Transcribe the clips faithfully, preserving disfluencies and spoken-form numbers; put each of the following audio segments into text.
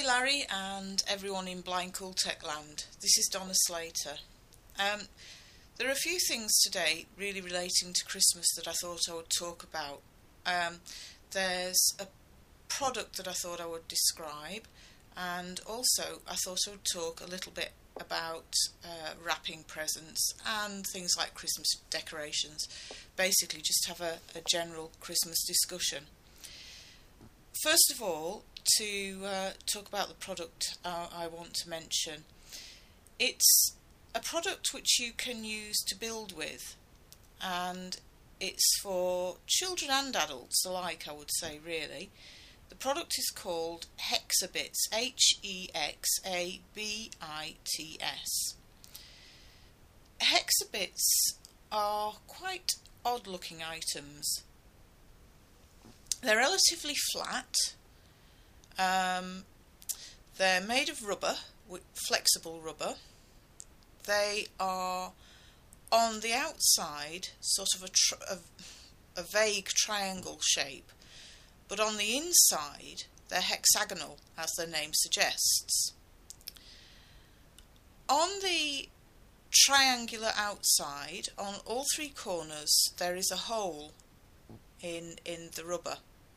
Larry and everyone in Blind Cool Tech Land. This is Donna Slater. Um, there are a few things today really relating to Christmas that I thought I would talk about. Um, there's a product that I thought I would describe, and also I thought I would talk a little bit about uh, wrapping presents and things like Christmas decorations. Basically just have a, a general Christmas discussion. First of all, to uh, talk about the product uh, I want to mention. It's a product which you can use to build with, and it's for children and adults alike, I would say, really. The product is called Hexabits, H E X A B I T S. Hexabits are quite odd looking items. They're relatively flat. Um, they're made of rubber, flexible rubber. They are on the outside sort of a, tr- a, a vague triangle shape, but on the inside they're hexagonal, as their name suggests. On the triangular outside, on all three corners, there is a hole in, in the rubber.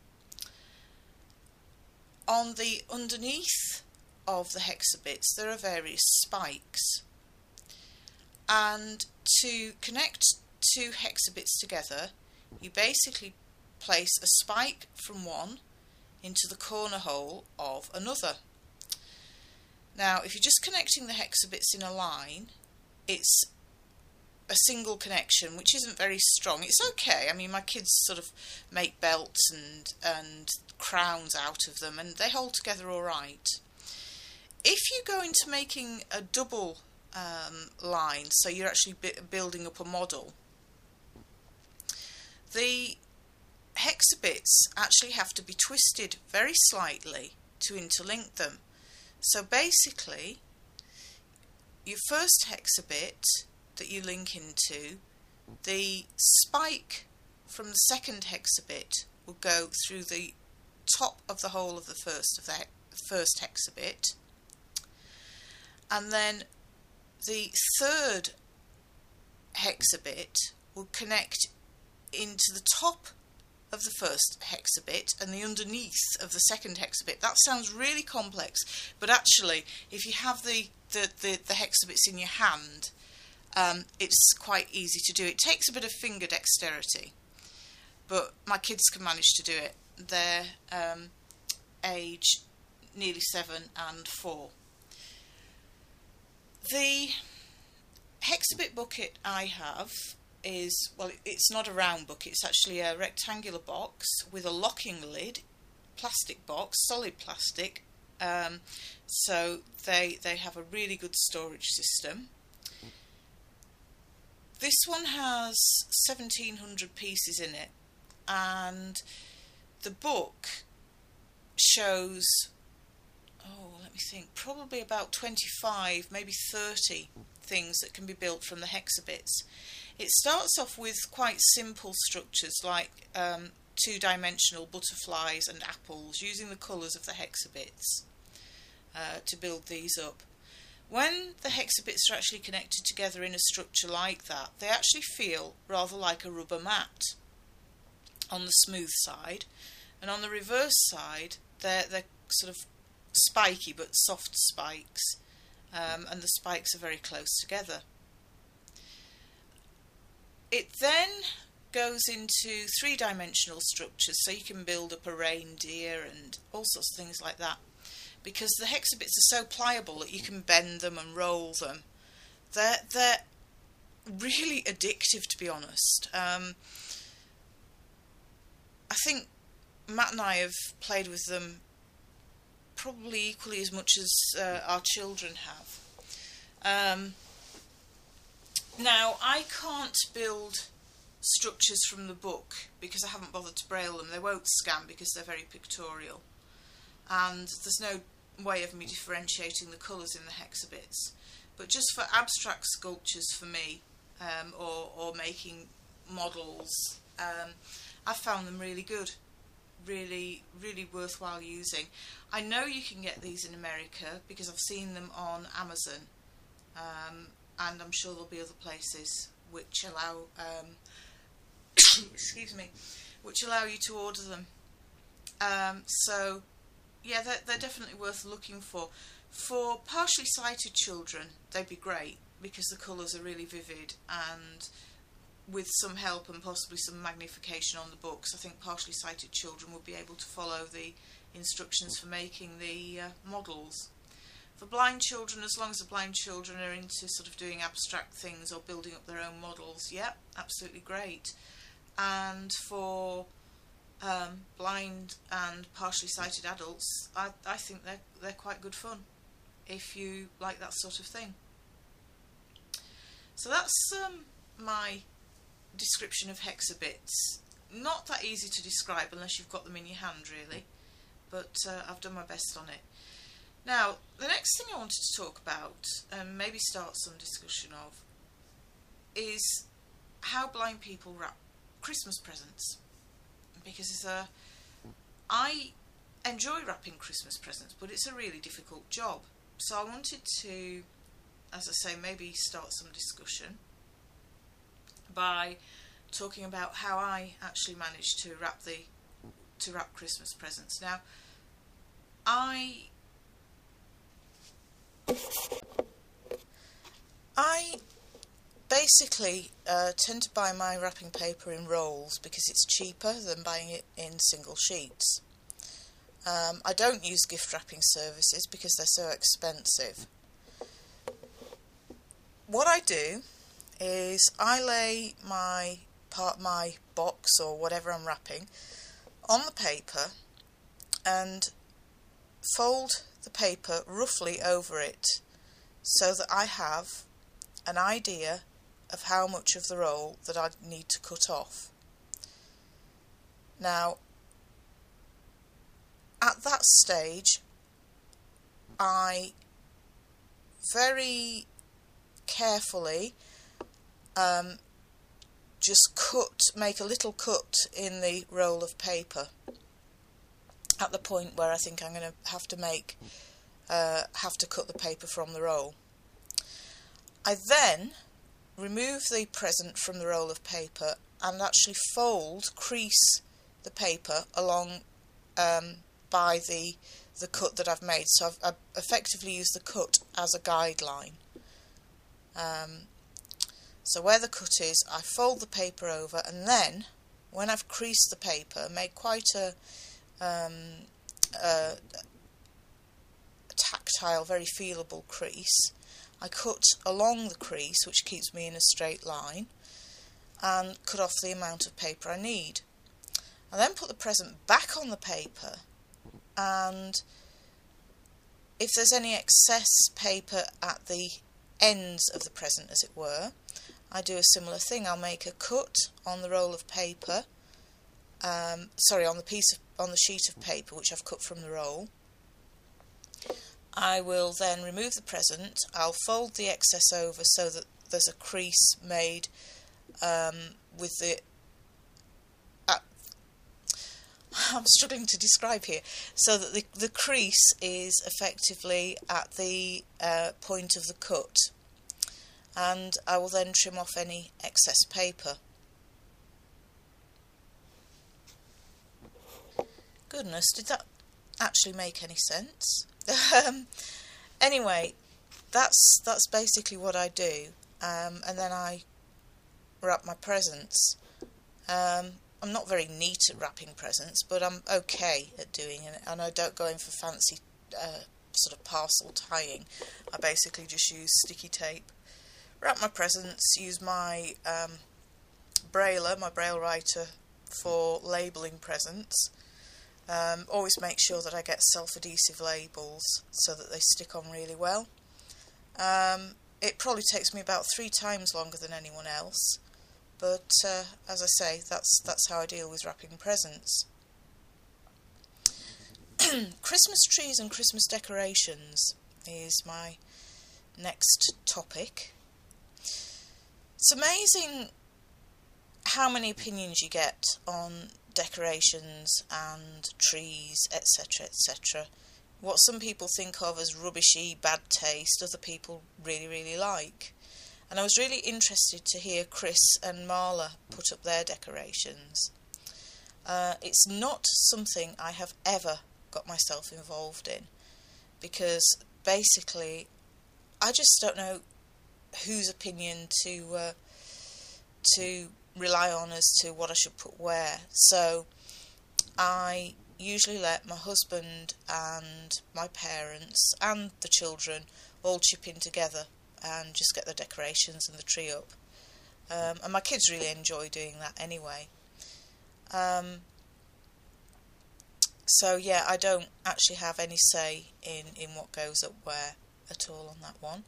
On the underneath of the Hexabits there are various spikes, and to connect two Hexabits together you basically place a spike from one into the corner hole of another. Now if you're just connecting the Hexabits in a line, it's a single connection, which isn't very strong. It's okay. I mean, my kids sort of make belts and and crowns out of them, and they hold together all right. If you go into making a double um, line, so you're actually b- building up a model, the Hexabits actually have to be twisted very slightly to interlink them. So basically, your first Hexabit that you link into, the spike from the second Hexabit will go through the top of the hole of the first of the he- first Hexabit, and then the third Hexabit will connect into the top of the first Hexabit and the underneath of the second Hexabit. That sounds really complex, but actually if you have the, the, the, the Hexabits in your hand, Um, it's quite easy to do. It takes a bit of finger dexterity, but my kids can manage to do it. They're um, age nearly seven and four. The Hexabit bucket I have is, well, it's not a round bucket, it's actually a rectangular box with a locking lid, plastic box, solid plastic, um, so they, they have a really good storage system. This one has seventeen hundred pieces in it, and the book shows, oh, let me think, probably about twenty-five, maybe thirty things that can be built from the Hexabits. It starts off with quite simple structures like um, two-dimensional butterflies and apples, using the colours of the Hexabits uh, to build these up. When the Hexabits are actually connected together in a structure like that, they actually feel rather like a rubber mat on the smooth side, and on the reverse side they're, they're sort of spiky but soft spikes, um, and the spikes are very close together. It then goes into three-dimensional structures, so you can build up a reindeer and all sorts of things like that. Because the Hexabits are so pliable that you can bend them and roll them. They're, they're really addictive, to be honest. Um, I think Matt and I have played with them probably equally as much as uh, our children have. Um, now, I can't build structures from the book because I haven't bothered to braille them. They won't scan because they're very pictorial. And there's no way of me differentiating the colours in the Hexabits. But just for abstract sculptures for me, um, or, or making models, um, I found them really good. really, really worthwhile using. I know you can get these in America because I've seen them on Amazon, um, and I'm sure there'll be other places which allow, um, excuse me, which allow you to order them. Um, so, yeah, they're, they're definitely worth looking for. For partially sighted children, they'd be great because the colours are really vivid, and with some help and possibly some magnification on the books, I think partially sighted children would be able to follow the instructions for making the uh, models. For blind children, as long as the blind children are into sort of doing abstract things or building up their own models, yeah, absolutely great. And for um, blind and partially sighted adults, I, I think they're, they're quite good fun if you like that sort of thing. So that's um, my description of Hexabits. Not that easy to describe unless you've got them in your hand, really, but uh, I've done my best on it. Now, the next thing I wanted to talk about, and maybe start some discussion of, is how blind people wrap Christmas presents. Because it's a, I enjoy wrapping Christmas presents, but it's a really difficult job. So I wanted to, as I say, maybe start some discussion by talking about how I actually managed to wrap the to wrap Christmas presents. Now, I I basically uh, tend to buy my wrapping paper in rolls because it's cheaper than buying it in single sheets. Um, I don't use gift wrapping services because they're so expensive. What I do is I lay my part my box or whatever I'm wrapping on the paper and fold the paper roughly over it so that I have an idea of how much of the roll that I need to cut off. Now, at that stage, I very carefully um, just cut, make a little cut in the roll of paper at the point where I think I'm going to have to make, uh, have to cut the paper from the roll. I then remove the present from the roll of paper and actually fold, crease the paper along um, by the the cut that I've made. So I've, I've effectively used the cut as a guideline. Um, so where the cut is, I fold the paper over, and then when I've creased the paper, made quite a, um, a, a tactile, very feelable crease, I cut along the crease, which keeps me in a straight line, and cut off the amount of paper I need. I then put the present back on the paper, and if there's any excess paper at the ends of the present, as it were, I do a similar thing. I'll make a cut on the roll of paper, um, sorry, on the piece of, on the sheet of paper which I've cut from the roll. I will then remove the present. I'll fold the excess over so that there's a crease made um, with the uh, I'm struggling to describe here, so that the, the crease is effectively at the uh, point of the cut, and I will then trim off any excess paper. Goodness, did that actually make any sense? um, anyway, that's that's basically what I do, um, and then I wrap my presents. Um, I'm not very neat at wrapping presents, but I'm okay at doing it, and I don't go in for fancy uh, sort of parcel tying. I basically just use sticky tape, wrap my presents, use my um, Brailler, my Braille writer, for labelling presents. Um, always make sure that I get self-adhesive labels so that they stick on really well. Um, it probably takes me about three times longer than anyone else, but uh, as I say, that's that's how I deal with wrapping presents. Christmas trees and Christmas decorations is my next topic. It's amazing how many opinions you get on decorations and trees, et cetera, et cetera. What some people think of as rubbishy, bad taste, other people really, really like. And I was really interested to hear Chris and Marla put up their decorations. Uh, it's not something I have ever got myself involved in, because basically I just don't know whose opinion to uh, to rely on as to what I should put where. So I usually let my husband and my parents and the children all chip in together and just get the decorations and the tree up. Um, and my kids really enjoy doing that anyway. Um, so yeah, I don't actually have any say in, in what goes up where at all on that one.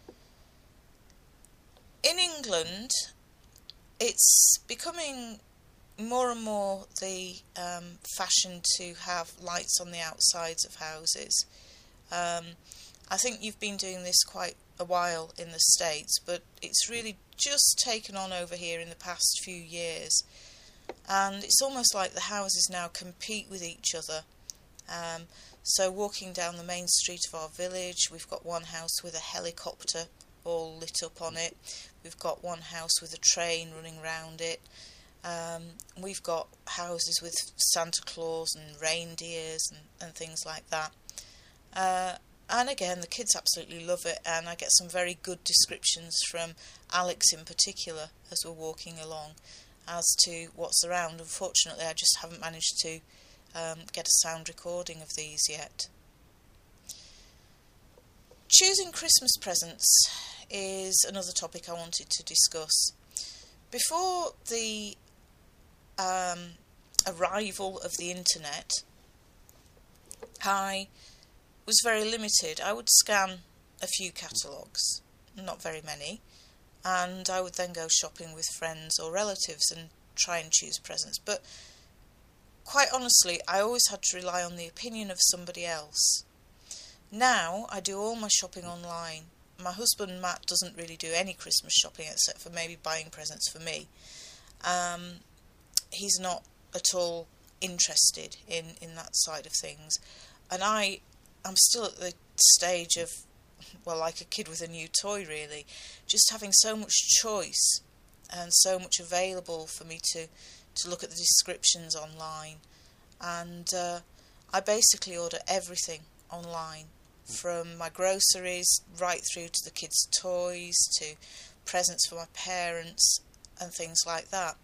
In England, it's becoming more and more the um, fashion to have lights on the outsides of houses. Um, I think you've been doing this quite a while in the States, but it's really just taken on over here in the past few years. And it's almost like the houses now compete with each other. Um, so walking down the main street of our village, we've got one house with a helicopter all lit up on it. We've got one house with a train running round it. Um, we've got houses with Santa Claus and reindeers and, and things like that. Uh, and again, the kids absolutely love it, and I get some very good descriptions from Alex in particular as we're walking along as to what's around. Unfortunately, I just haven't managed to um, get a sound recording of these yet. Choosing Christmas presents is another topic I wanted to discuss. Before the um, arrival of the internet, I was very limited. I would scan a few catalogues, not very many, and I would then go shopping with friends or relatives and try and choose presents. But quite honestly, I always had to rely on the opinion of somebody else. Now I do all my shopping online. My husband Matt doesn't really do any Christmas shopping except for maybe buying presents for me. Um, he's not at all interested in, in that side of things. And I, I'm still at the stage of, well, like a kid with a new toy really, just having so much choice and so much available for me to, to look at the descriptions online. And uh, I basically order everything online, from my groceries right through to the kids' toys, to presents for my parents and things like that.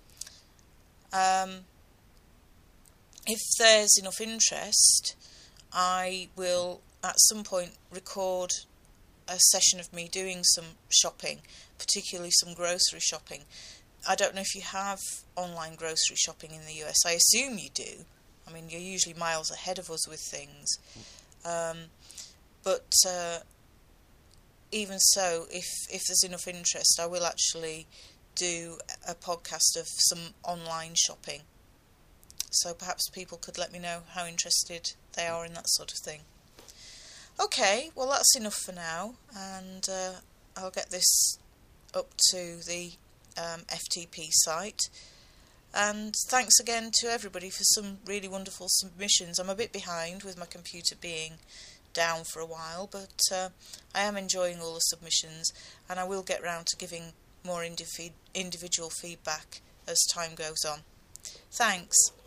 Um, if there's enough interest, I will at some point record a session of me doing some shopping, particularly some grocery shopping. I don't know if you have online grocery shopping in the U S. I assume you do. I mean, you're usually miles ahead of us with things. Um, but uh, even so, if, if there's enough interest, I will actually do a podcast of some online shopping. So perhaps people could let me know how interested they are in that sort of thing. Okay, well that's enough for now, and uh, I'll get this up to the um, F T P site. And thanks again to everybody for some really wonderful submissions. I'm a bit behind with my computer being down for a while, but uh, I am enjoying all the submissions, and I will get round to giving more indiv- individual feedback as time goes on. Thanks.